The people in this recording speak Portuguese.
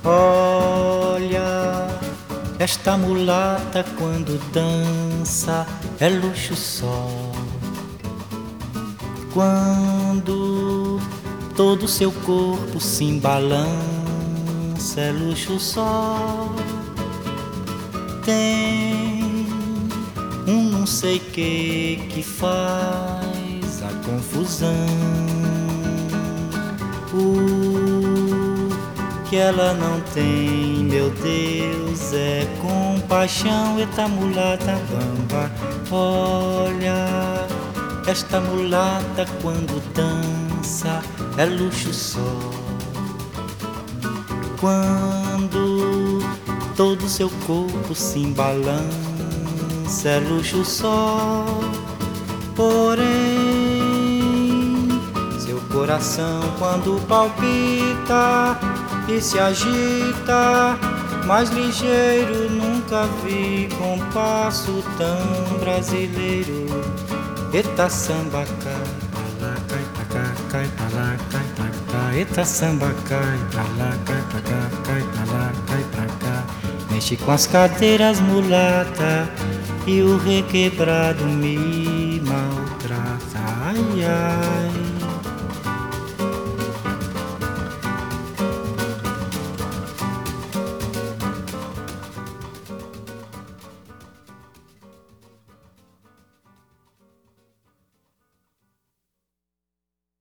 Olha, esta mulata quando dança é luxo só. Quando todo seu corpo se embalança é luxo só. Tem um não sei que faz a confusão. O que ela não tem, meu Deus, é compaixão. Eita mulata bamba, olha, esta mulata quando dança é luxo só. Quando todo seu corpo se embalança é luxo só. Porém, seu coração quando palpita e se agita, mais ligeiro nunca vi compasso tão brasileiro. Eita samba cai pra lá, cai pra cá, cai pra lá, cai pra cá. Eita samba cai pra lá, cai pra cá, cai pra lá, cai pra cá. Mexe com as cadeiras mulata e o requebrado me maltrata. Ai, ai.